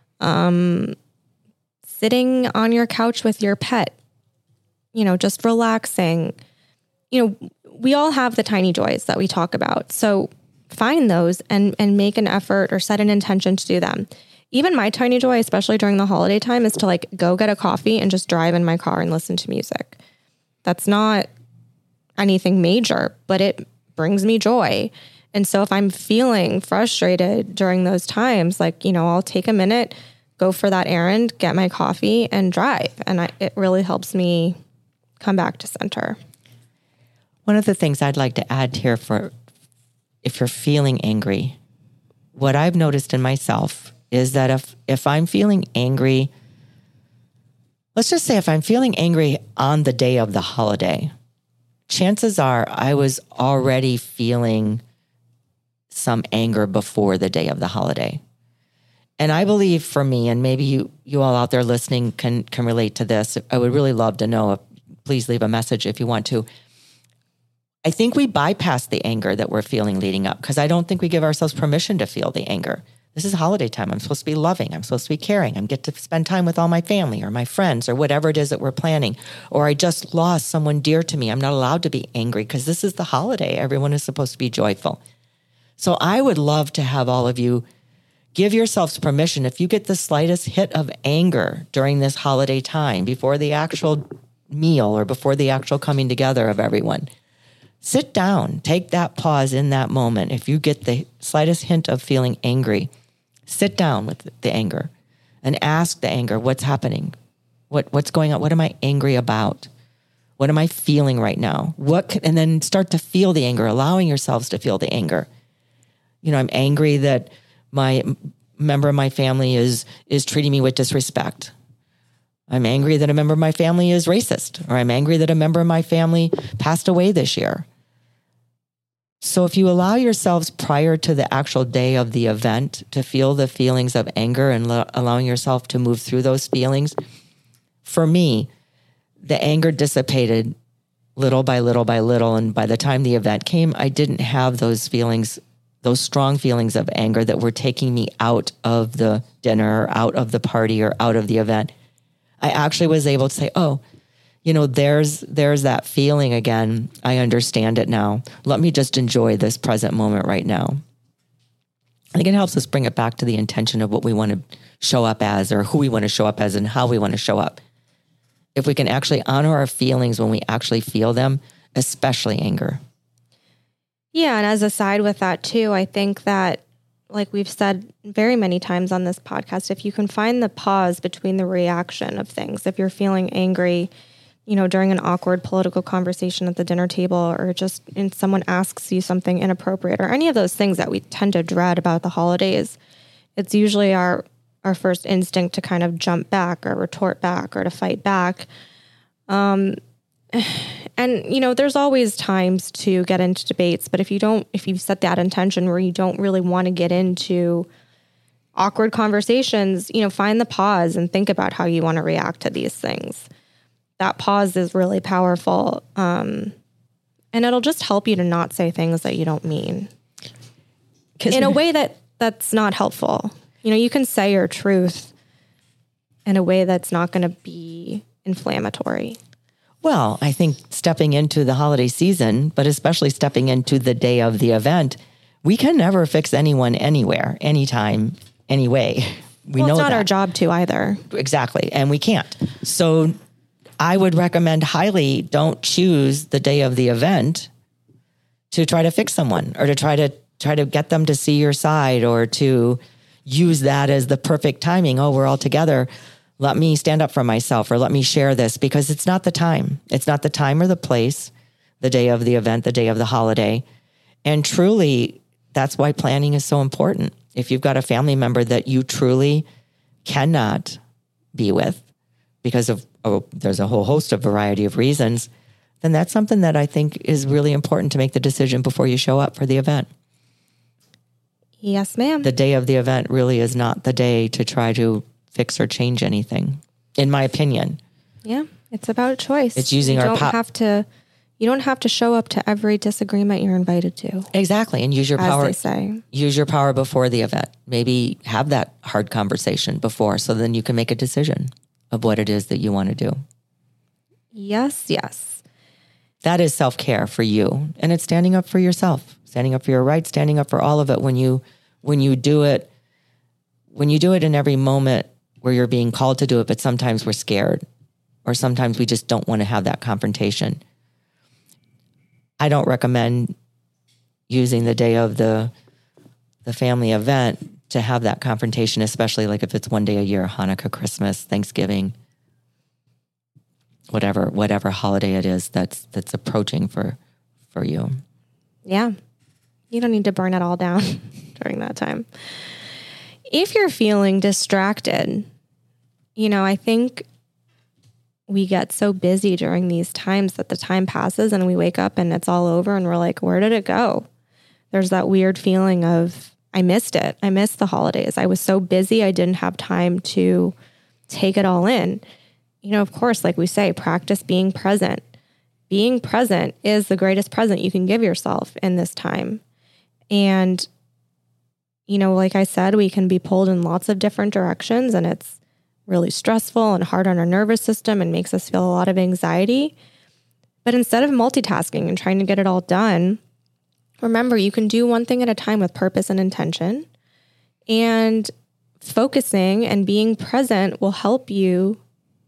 sitting on your couch with your pet, just relaxing. We all have the tiny joys that we talk about. So find those and make an effort or set an intention to do them. Even my tiny joy, especially during the holiday time, is to like go get a coffee and just drive in my car and listen to music. That's not anything major, but it brings me joy. And so if I'm feeling frustrated during those times, like, I'll take a minute, go for that errand, get my coffee and drive. And it really helps me come back to center. One of the things I'd like to add here for if you're feeling angry, what I've noticed in myself is that if I'm feeling angry, let's just say if I'm feeling angry on the day of the holiday, chances are I was already feeling some anger before the day of the holiday. And I believe for me, and maybe you all out there listening can relate to this, I would really love to know. Please leave a message if you want to. I think we bypass the anger that we're feeling leading up, because I don't think we give ourselves permission to feel the anger. This is holiday time. I'm supposed to be loving. I'm supposed to be caring. I get to spend time with all my family or my friends or whatever it is that we're planning. Or I just lost someone dear to me. I'm not allowed to be angry because this is the holiday. Everyone is supposed to be joyful. So I would love to have all of you give yourselves permission. If you get the slightest hit of anger during this holiday time, before the actual meal or before the actual coming together of everyone, sit down, take that pause in that moment. If you get the slightest hint of feeling angry, sit down with the anger and ask the anger, what's happening? What's going on? What am I angry about? What am I feeling right now? And then start to feel the anger, allowing yourselves to feel the anger. I'm angry that my member of my family is treating me with disrespect. I'm angry that a member of my family is racist, or I'm angry that a member of my family passed away this year. So if you allow yourselves prior to the actual day of the event to feel the feelings of anger and allowing yourself to move through those feelings, for me, the anger dissipated little by little by little. And by the time the event came, I didn't have those feelings, those strong feelings of anger that were taking me out of the dinner, or out of the party, or out of the event. I actually was able to say, oh, there's that feeling again. I understand it now. Let me just enjoy this present moment right now. I think it helps us bring it back to the intention of what we want to show up as, or who we want to show up as, and how we want to show up. If we can actually honor our feelings when we actually feel them, especially anger. Yeah. And as a side with that too, I think that, like we've said very many times on this podcast, if you can find the pause between the reaction of things, if you're feeling angry, during an awkward political conversation at the dinner table, or just someone asks you something inappropriate, or any of those things that we tend to dread about the holidays, it's usually our first instinct to kind of jump back or retort back or to fight back. And, there's always times to get into debates, but if you set that intention where you don't really want to get into awkward conversations, find the pause and think about how you want to react to these things. That pause is really powerful. And it'll just help you to not say things that you don't mean in a way that's not helpful. You can say your truth in a way that's not going to be inflammatory. Well, I think stepping into the holiday season, but especially stepping into the day of the event, we can never fix anyone anywhere, anytime, anyway. We know it's not that. Our job to either. Exactly. And we can't. So I would recommend highly, don't choose the day of the event to try to fix someone, or to try to get them to see your side, or to use that as the perfect timing. Oh, we're all together. Let me stand up for myself, or let me share this, because it's not the time. It's not the time or the place, the day of the event, the day of the holiday. And truly, that's why planning is so important. If you've got a family member that you truly cannot be with because of, there's a whole host of variety of reasons, then that's something that I think is really important to make the decision before you show up for the event. Yes, ma'am. The day of the event really is not the day to try to fix or change anything, in my opinion. Yeah, it's about choice. It's using you our You don't have to show up to every disagreement you're invited to. Exactly, and use your power. As they say. Use your power before the event. Maybe have that hard conversation before, so then you can make a decision of what it is that you want to do. Yes. That is self-care for you, and it's standing up for yourself, standing up for your rights, standing up for all of it. When you do it in every moment where you're being called to do it, but sometimes we're scared, or sometimes we just don't want to have that confrontation. I don't recommend using the day of the family event to have that confrontation, especially like if it's one day a year, Hanukkah, Christmas, Thanksgiving, whatever holiday it is that's approaching for you. Yeah. You don't need to burn it all down during that time. If you're feeling distracted, I think we get so busy during these times that the time passes and we wake up and it's all over and we're like, where did it go? There's that weird feeling of, I missed it. I missed the holidays. I was so busy. I didn't have time to take it all in. Of course, like we say, practice being present. Being present is the greatest present you can give yourself in this time. And, like I said, we can be pulled in lots of different directions, and it's really stressful and hard on our nervous system and makes us feel a lot of anxiety. But instead of multitasking and trying to get it all done, remember, you can do one thing at a time with purpose and intention. And focusing and being present will help you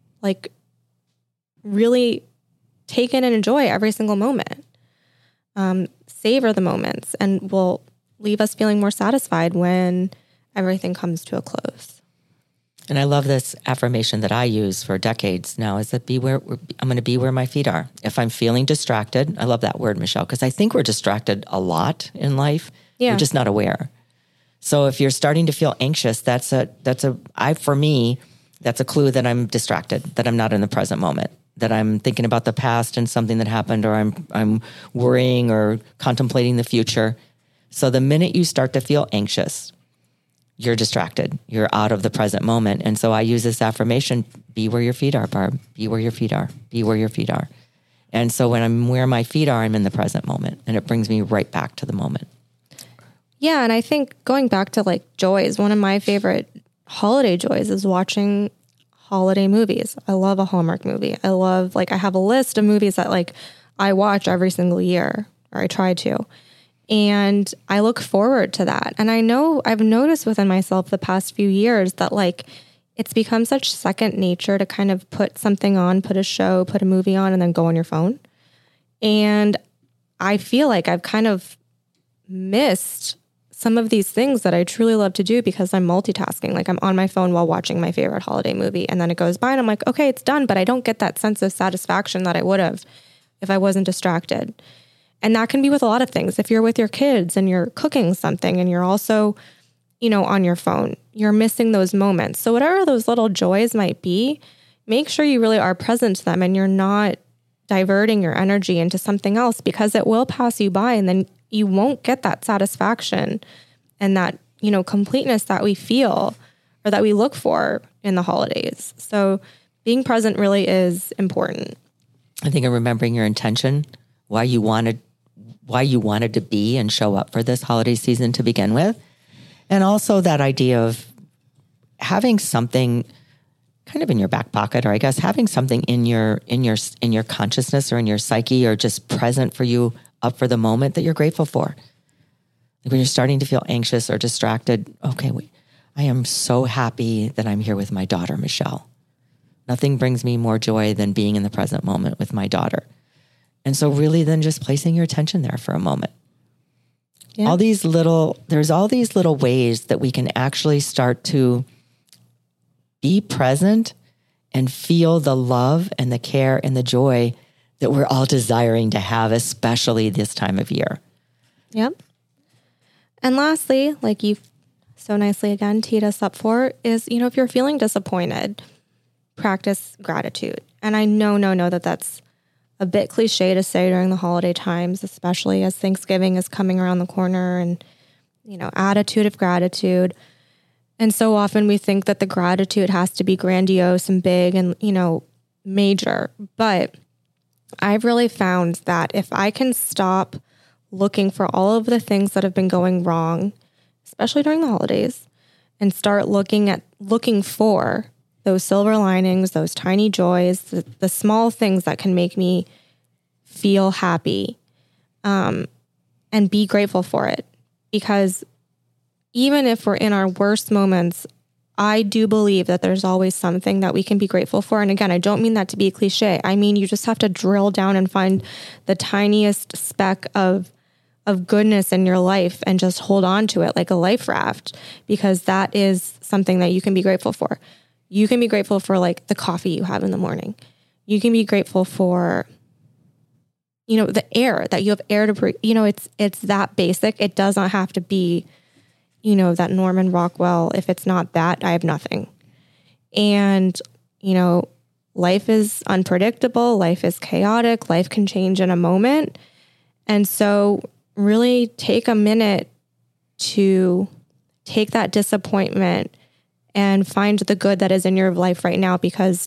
really take in and enjoy every single moment. Savor the moments, and will leave us feeling more satisfied when everything comes to a close. And I love this affirmation that I use for decades now is that I'm going to be where my feet are. If I'm feeling distracted, I love that word, Michelle, because I think we're distracted a lot in life. Yeah. We're just not aware. So if you're starting to feel anxious, for me, that's a clue that I'm distracted, that I'm not in the present moment, that I'm thinking about the past and something that happened, or I'm worrying or contemplating the future. So the minute you start to feel anxious, you're distracted. You're out of the present moment. And so I use this affirmation, be where your feet are, Barb. Be where your feet are. Be where your feet are. And so when I'm where my feet are, I'm in the present moment. And it brings me right back to the moment. Yeah. And I think going back to like joys, one of my favorite holiday joys is watching holiday movies. I love a Hallmark movie. I have a list of movies that like I watch every single year, or I try to. And I look forward to that. And I know I've noticed within myself the past few years that like it's become such second nature to kind of put something on, put a show, put a movie on, and then go on your phone. And I feel like I've kind of missed some of these things that I truly love to do because I'm multitasking. Like I'm on my phone while watching my favorite holiday movie, and then it goes by and I'm like, okay, it's done. But I don't get that sense of satisfaction that I would have if I wasn't distracted. And that can be with a lot of things. If you're with your kids and you're cooking something and you're also, on your phone, you're missing those moments. So whatever those little joys might be, make sure you really are present to them and you're not diverting your energy into something else, because it will pass you by and then you won't get that satisfaction and that, completeness that we feel or that we look for in the holidays. So being present really is important. I think of remembering your intention, why you wanted to be and show up for this holiday season to begin with. And also that idea of having something kind of in your back pocket, or I guess having something in your consciousness or in your psyche, or just present for you up for the moment that you're grateful for. Like when you're starting to feel anxious or distracted, okay, I am so happy that I'm here with my daughter, Michelle. Nothing brings me more joy than being in the present moment with my daughter. And so really then just placing your attention there for a moment. Yeah. There's all these little ways that we can actually start to be present and feel the love and the care and the joy that we're all desiring to have, especially this time of year. Yep. And lastly, like you so nicely again teed us up for, is, if you're feeling disappointed, practice gratitude. And I know that that's a bit cliche to say during the holiday times, especially as Thanksgiving is coming around the corner, and, attitude of gratitude. And so often we think that the gratitude has to be grandiose and big and, major. But I've really found that if I can stop looking for all of the things that have been going wrong, especially during the holidays, and start looking for those silver linings, those tiny joys, the small things that can make me feel happy, and be grateful for it. Because even if we're in our worst moments, I do believe that there's always something that we can be grateful for. And again, I don't mean that to be a cliche. I mean, you just have to drill down and find the tiniest speck of goodness in your life and just hold on to it like a life raft, because that is something that you can be grateful for. You can be grateful for like the coffee you have in the morning. You can be grateful for, the air, that you have air to breathe. It's that basic. It does not have to be, that Norman Rockwell. If it's not that, I have nothing. And, life is unpredictable. Life is chaotic. Life can change in a moment. And so really take a minute to take that disappointment and find the good that is in your life right now, because,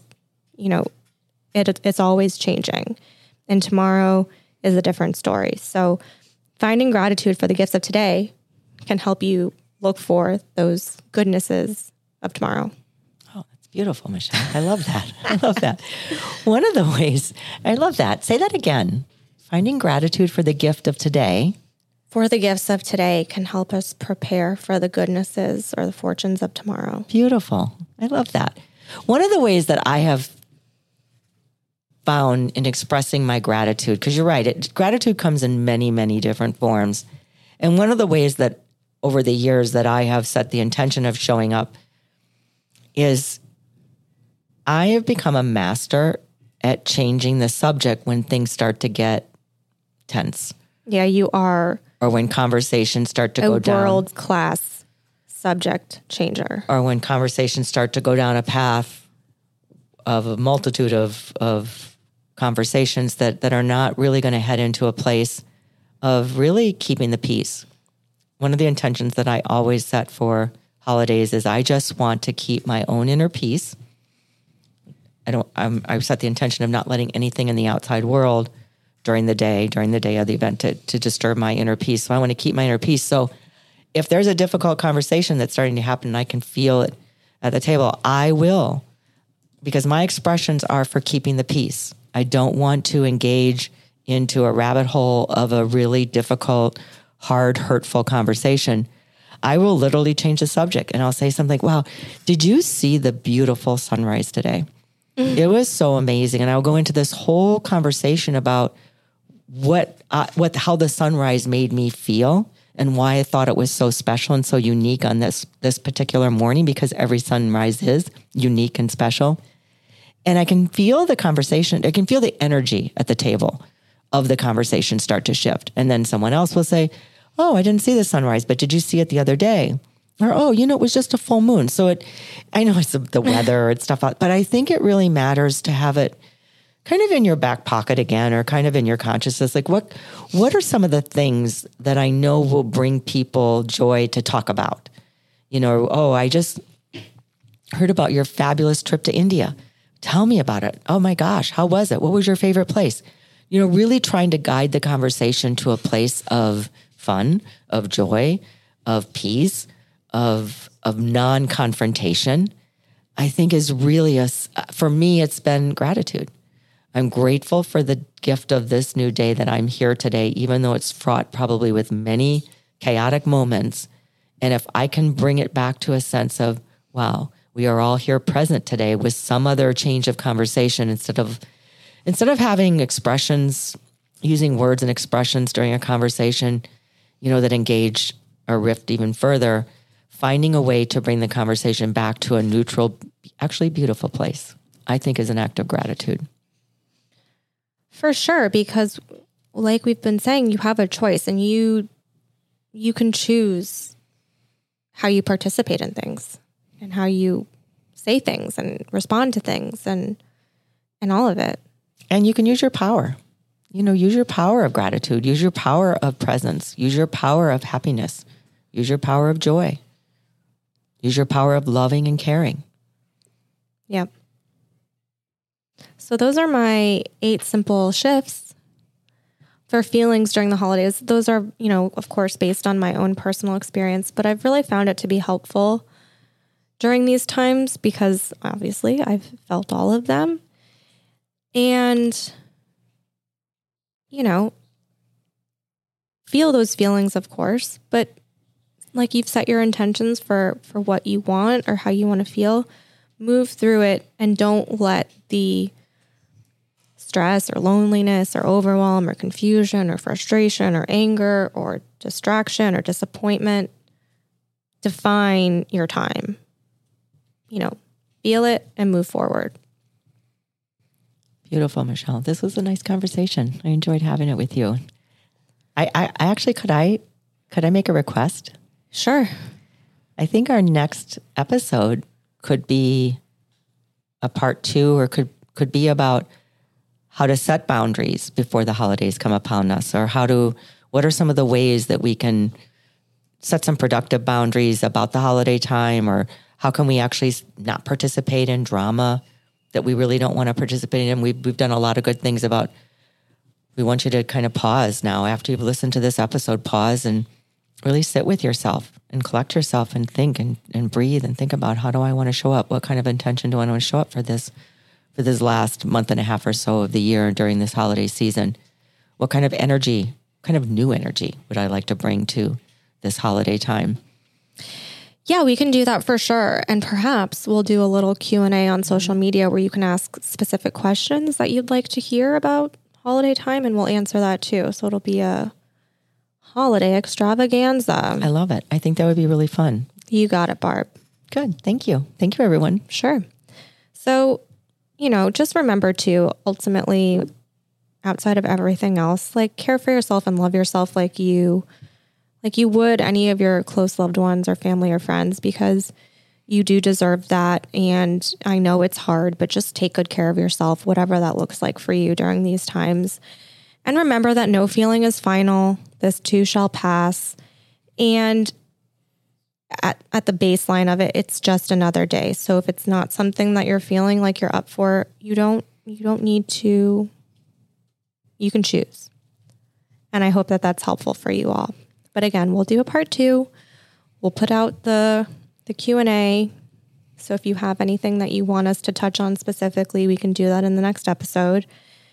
it's always changing. And tomorrow is a different story. So finding gratitude for the gifts of today can help you look for those goodnesses of tomorrow. Oh, that's beautiful, Michelle. I love that. I love that. One of the ways, I love that. Say that again. Finding gratitude for the gift of today. For the gifts of today can help us prepare for the goodnesses or the fortunes of tomorrow. Beautiful. I love that. One of the ways that I have found in expressing my gratitude, because you're right, gratitude comes in many, many different forms. And one of the ways that over the years that I have set the intention of showing up is I have become a master at changing the subject when things start to get tense. Yeah, you are. Or when conversations start to go down. A world-class subject changer. Or when conversations start to go down a path of a multitude of conversations that are not really going to head into a place of really keeping the peace. One of the intentions that I always set for holidays is I just want to keep my own inner peace. I've set the intention of not letting anything in the outside world during the day of the event to disturb my inner peace. So I want to keep my inner peace. So if there's a difficult conversation that's starting to happen and I can feel it at the table, I will, because my expressions are for keeping the peace. I don't want to engage into a rabbit hole of a really difficult, hard, hurtful conversation. I will literally change the subject and I'll say something, wow, did you see the beautiful sunrise today? It was so amazing. And I'll go into this whole conversation about how the sunrise made me feel and why I thought it was so special and so unique on this particular morning, because every sunrise is unique and special. And I can feel the conversation. I can feel the energy at the table of the conversation start to shift. And then someone else will say, oh, I didn't see the sunrise, but did you see it the other day? Or, oh, it was just a full moon. So I know it's the weather and stuff, but I think it really matters to have it kind of in your back pocket again, or kind of in your consciousness. Like what are some of the things that I know will bring people joy to talk about? Oh, I just heard about your fabulous trip to India. Tell me about it. Oh my gosh, how was it? What was your favorite place? Really trying to guide the conversation to a place of fun, of joy, of peace, of non-confrontation, I think is really for me, it's been gratitude. I'm grateful for the gift of this new day that I'm here today, even though it's fraught probably with many chaotic moments. And if I can bring it back to a sense of, wow, we are all here present today with some other change of conversation instead of having expressions, using words and expressions during a conversation, that engage or rift even further, finding a way to bring the conversation back to a neutral, actually beautiful place, I think is an act of gratitude. For sure, because like we've been saying, you have a choice and you can choose how you participate in things and how you say things and respond to things and all of it. And you can use your power. Use your power of gratitude, use your power of presence, use your power of happiness, use your power of joy, use your power of loving and caring. Yep. So those are my 8 simple shifts for feelings during the holidays. Those are, of course, based on my own personal experience, but I've really found it to be helpful during these times because obviously I've felt all of them. And feel those feelings, of course, but like you've set your intentions for what you want or how you want to feel, move through it and don't let the stress or loneliness or overwhelm or confusion or frustration or anger or distraction or disappointment define your time. Feel it and move forward. Beautiful, Michelle. This was a nice conversation. I enjoyed having it with you. I actually, could I make a request? Sure. I think our next episode could be a part 2 or could be about how to set boundaries before the holidays come upon us, or what are some of the ways that we can set some productive boundaries about the holiday time, or how can we actually not participate in drama that we really don't want to participate in. We've done a lot of good things about, we want you to kind of pause now after you've listened to this episode, pause and really sit with yourself and collect yourself and think and breathe and think about, how do I want to show up? What kind of intention do I want to show up for this last month and a half or so of the year during this holiday season? What kind of energy, kind of new energy would I like to bring to this holiday time? Yeah, we can do that for sure. And perhaps we'll do a little Q&A on social media where you can ask specific questions that you'd like to hear about holiday time, and we'll answer that too. So it'll be a holiday extravaganza. I love it. I think that would be really fun. You got it, Barb. Good. Thank you. Thank you, everyone. Sure. So, just remember to ultimately, outside of everything else, like care for yourself and love yourself like you would any of your close loved ones or family or friends, because you do deserve that. And I know it's hard, but just take good care of yourself, whatever that looks like for you during these times. And remember that no feeling is final. This too shall pass. And at the baseline of it, it's just another day. So if it's not something that you're feeling like you're up for, you don't need to, you can choose. And I hope that that's helpful for you all. But again, we'll do a part 2. We'll put out the Q&A. So if you have anything that you want us to touch on specifically, we can do that in the next episode.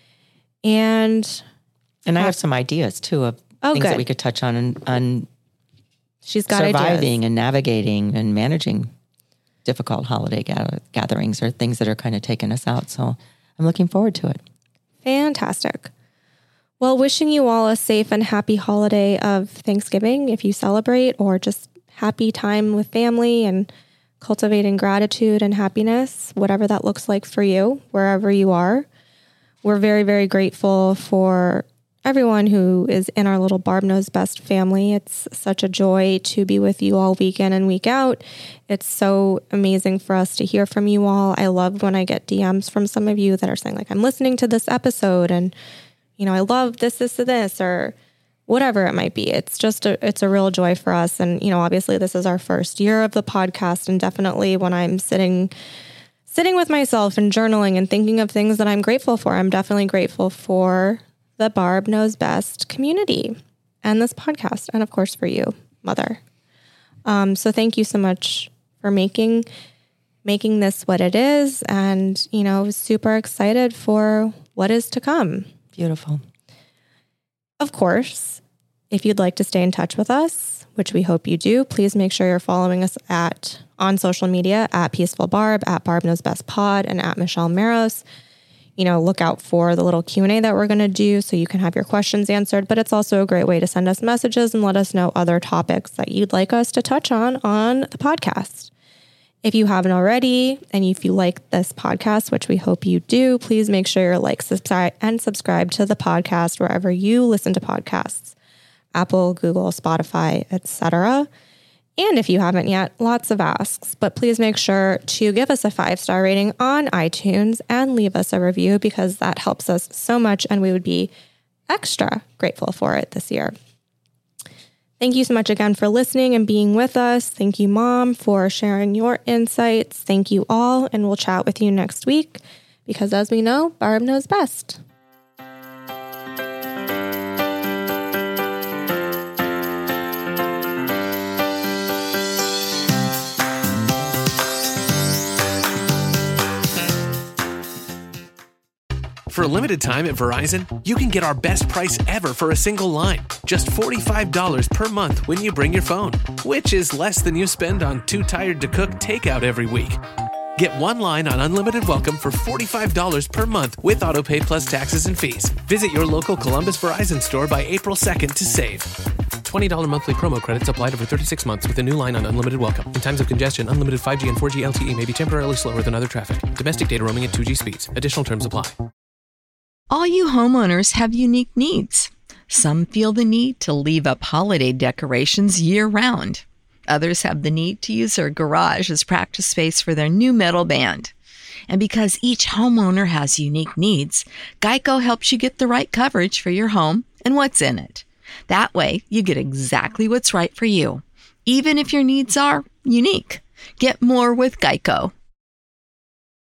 And I have some ideas too of things that we could touch on she's got surviving ideas. And navigating and managing difficult holiday gatherings or things that are kind of taking us out. So I'm looking forward to it. Fantastic. Well, wishing you all a safe and happy holiday of Thanksgiving if you celebrate, or just happy time with family and cultivating gratitude and happiness, whatever that looks like for you, wherever you are. We're very, very grateful for everyone who is in our little Barb Knows Best family. It's such a joy to be with you all week in and week out. It's so amazing for us to hear from you all. I love when I get DMs from some of you that are saying like, I'm listening to this episode and, I love this, or whatever it might be. It's just it's a real joy for us. And, obviously this is our first year of the podcast. And definitely when I'm sitting with myself and journaling and thinking of things that I'm grateful for, I'm definitely grateful for the Barb Knows Best community and this podcast. And of course for you, Mother. So thank you so much for making this what it is. And, super excited for what is to come. Beautiful. Of course, if you'd like to stay in touch with us, which we hope you do, please make sure you're following us on social media at Peaceful Barb, at Barb Knows Best Pod, and at Michelle Maros. Look out for the little Q&A that we're going to do so you can have your questions answered. But it's also a great way to send us messages and let us know other topics that you'd like us to touch on the podcast. If you haven't already, and if you like this podcast, which we hope you do, please make sure you subscribe to the podcast wherever you listen to podcasts, Apple, Google, Spotify, etc. And if you haven't yet, lots of asks, but please make sure to give us a 5-star rating on iTunes and leave us a review, because that helps us so much and we would be extra grateful for it this year. Thank you so much again for listening and being with us. Thank you, Mom, for sharing your insights. Thank you all, and we'll chat with you next week, because as we know, Barb knows best. For a limited time at Verizon, you can get our best price ever for a single line. Just $45 per month when you bring your phone, which is less than you spend on Too Tired to Cook takeout every week. Get one line on Unlimited Welcome for $45 per month with AutoPay plus taxes and fees. Visit your local Columbus Verizon store by April 2nd to save. $20 monthly promo credits applied over 36 months with a new line on Unlimited Welcome. In times of congestion, unlimited 5G and 4G LTE may be temporarily slower than other traffic. Domestic data roaming at 2G speeds. Additional terms apply. All you homeowners have unique needs. Some feel the need to leave up holiday decorations year-round. Others have the need to use their garage as practice space for their new metal band. And because each homeowner has unique needs, Geico helps you get the right coverage for your home and what's in it. That way, you get exactly what's right for you, even if your needs are unique. Get more with Geico.